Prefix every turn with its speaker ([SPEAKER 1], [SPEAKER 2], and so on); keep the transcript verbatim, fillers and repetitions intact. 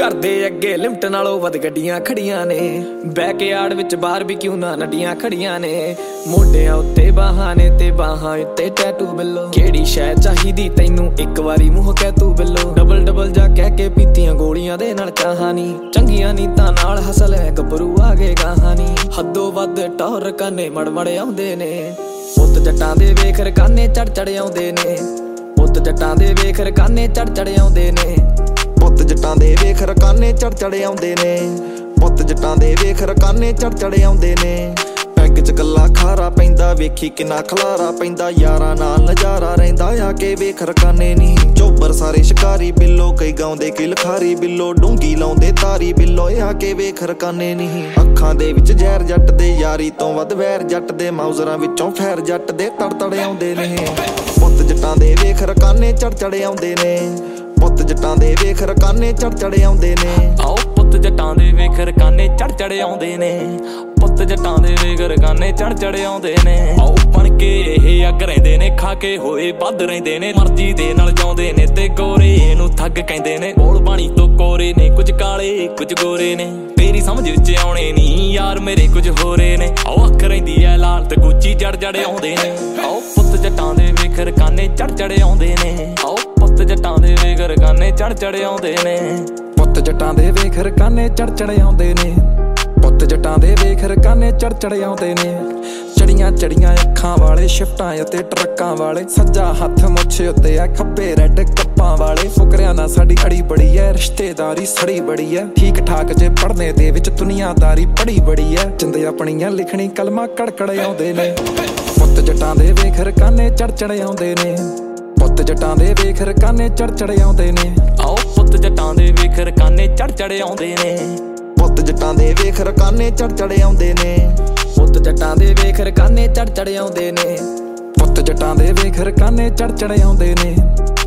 [SPEAKER 1] घर दे अगे लिमट नालों वध गड्डियां खड़ियां ने, बैकयार्ड विच बारबेक्यू नाल नड्डियां खड़ियां ने, मोढियां उत्ते बाहां ने ते बाहां उत्ते टैटू बिल्लो। केड़ी शै चाहीदी तैनू एक वारी मूंह कह तू बिल्लो। डबल डबल जा कह के पीतियां गोलियां दे नाल कहानी, चंगियां नीतां नाल हसल है गभरू आ गए कहानी। हद्दों वध टौर काने मड़मड़ आउंदे ने, पुੱਤ जट्टां दे वेख रकाने चढ़ चढ़ आउंदे ने, पुੱਤ जट्टां दे वेख रकाने चढ़ चढ़ आउंदे ने,
[SPEAKER 2] ਪੁੱਤ ਜੱਟਾਂ ਦੇ ਵੇਖ ਰਕਾਨੇ ਚੜ ਚੜ ਆਉਂਦੇ ਨੇ, ਪੁੱਤ ਜੱਟਾਂ ਦੇ ਵੇਖ ਰਕਾਨੇ ਚੜ ਚੜ ਆਉਂਦੇ ਨੇ। ਪੈਗ ਚ ਗੱਲਾ ਖਾਰਾ ਪੈਂਦਾ ਵੇਖੀ ਕਿੰਨਾ ਖਲਾਰਾ ਪੈਂਦਾ, ਯਾਰਾਂ ਨਾਲ ਨਜ਼ਾਰਾ ਰਹਿੰਦਾ ਆ ਕੇ ਵੇਖ ਰਕਾਨੇ ਨੀ। ਚੋਬਰ ਸਾਰੇ ਸ਼ਿਕਾਰੀ ਬਿੱਲੋ, ਕਈ ਗਾਉਂਦੇ ਕਿ ਲਖਾਰੀ ਬਿੱਲੋ, ਡੂੰਗੀ ਲਾਉਂਦੇ ਤਾਰੀ ਬਿੱਲੋ ਆ ਕੇ ਵੇਖ ਰਕਾਨੇ ਨੀ। ਅੱਖਾਂ ਦੇ ਵਿੱਚ ਜ਼ਹਿਰ ਜੱਟ ਦੇ, ਯਾਰੀ ਤੋਂ ਵੱਧ ਵੈਰ ਜੱਟ ਦੇ, ਮਾਊਜ਼ਰਾਂ ਵਿੱਚੋਂ ਫੈਰ ਜੱਟ ਦੇ ਤੜ ਤੜ ਆਉਂਦੇ ਨੇ। ਪੁੱਤ ਜੱਟਾਂ ਦੇ ਵੇਖ ਰਕਾਨੇ ਚੜ ਚੜ ਆਉਂਦੇ ਨੇ, ਪੁੱਤ ਜੱਟਾਂ ਦੇ ਵੇਖ ਰਕਾਨੇ ਚੜ ਚੜ ਆਉਂਦੇ ਨੇ।
[SPEAKER 3] ਆਓ ਪੁੱਤ ਜੱਟਾਂ ਦੇ ਵੇਖ ਰਕਾਨੇ ਚੜ ਚੜ ਆਉਂਦੇ ਨੇ, ਪੁੱਤ ਜੱਟਾਂ ਦੇ ਵੇਖ ਰਕਾਨੇ ਚੜ ਚੜ ਆਉਂਦੇ ਨੇ। ਆਓ ਬਣ ਕੇ ਇਹ ਅੱਗ ਰਹਿੰਦੇ ਨੇ, ਖਾ ਕੇ ਹੋਏ ਵੱਧ ਰਹਿੰਦੇ ਨੇ, ਮਰਜ਼ੀ ਦੇ ਨਾਲ ਜਾਉਂਦੇ ਨੇ ਤੇ ਗੋਰੇ ਨੂੰ ਠੱਗ ਕਹਿੰਦੇ ਨੇ। ਬੋਲ ਬਾਣੀ ਤੋਂ ਕੋਰੇ ਨੇ, ਕੁਝ ਕਾਲੇ ਕੁਝ ਗੋਰੇ ਨੇ, ਤੇਰੀ ਸਮਝ ਵਿੱਚ ਆਉਣੇ ਨੀ ਯਾਰ ਮੇਰੇ ਕੁਝ ਹੋਰੇ ਨੇ। ਆਓ ਅੱਖ ਰਹਿੰਦੀ ਐ ਲਾਲ ਤੇ ਗੁੱਚੀ ਜੜ ਜੜ ਆਉਂਦੇ ਨੇ। ਆਓ ਪੁੱਤ ਜੱਟਾਂ ਦੇ ਵੇਖ ਰਕਾਨੇ ਚੜ ਚੜ ਆਉਂਦੇ ਨੇ, ਆਓ ਪੁੱਤ ਜੱਟਾਂ ਦੇ ਵੇਖ ਰਕਾਨੇ ਚੜ ਚੜ ਆਉਂਦੇ ਨੇ।
[SPEAKER 1] ਪੁੱਤ ਜੱਟਾਂ ਦੇ ਵੇਖ ਰਕਾਨੇ ਚੜ ਚੜ ਆਉਂਦੇ ਨੇ, ਪੁੱਤ ਜੱਟਾਂ ਦੇ ਵੇਖ ਰਕਾਨੇ ਚੜ ਚੜ ਆਉਂਦੇ ਨੇ। ਚੜੀਆਂ ਚੜੀਆਂ ਅੱਖਾਂ ਵਾਲੇ, ਸ਼ਿਫਟਾਂ ਅਤੇ ਟਰੱਕਾਂ ਵਾਲੇ, ਸੱਜਾ ਹੱਥ ਮੁੱਛੇ ਉੱਤੇ ਆ ਖੱਬੇ ਰੈੱਡ ਕੱਪਾਂ ਵਾਲੇ। ਫੁਕਰਿਆਂ ਨਾਲ ਸਾਡੀ ਅੜੀ ਬੜੀ ਐ, ਰਿਸ਼ਤੇਦਾਰੀ ਸੜੀ ਬੜੀ ਐ, ਠੀਕ ਠਾਕ ਜੇ ਪੜ੍ਹਨੇ ਦੇ ਵਿੱਚ ਦੁਨੀਆਦਾਰੀ ਪੜੀ ਬੜੀ ਐ। ਜਿੰਦੇ ਆਪਣੀਆਂ ਲਿਖਣੀ ਕਲਮਾਂ ਕੜਕੜ ਆਉਂਦੇ ਨੇ, ਪੁੱਤ ਜੱਟਾਂ ਦੇ ਵੇਖ ਰਕਾਨੇ ਚੜ ਚੜ ਆਉਂਦੇ ਨੇ, ਪੁੱਤ ਜੱਟਾਂ ਦੇ ਵੇਖ ਰਕਾਨੇ ਚੜ ਚੜ ਆਉਂਦੇ ਨੇ।
[SPEAKER 3] ਆਓ ਪੁੱਤ ਜੱਟਾਂ ਦੇ ਵੇਖ ਰਕਾਨੇ ਚੜ ਚੜ ਆਉਂਦੇ ਨੇ,
[SPEAKER 2] ਪੁੱਤ ਜੱਟਾਂ ਦੇ ਵੇਖ ਰਕਾਨੇ ਚੜ ਚੜ ਆਉਂਦੇ ਨੇ,
[SPEAKER 1] ਪੁੱਤ ਜੱਟਾਂ ਦੇ ਵੇਖ ਰਕਾਨੇ ਚੜ ਚੜ ਆਉਂਦੇ ਨੇ, ਪੁੱਤ ਜੱਟਾਂ ਦੇ ਵੇਖ ਰਕਾਨੇ ਚੜ ਚੜ ਆਉਂਦੇ ਨੇ।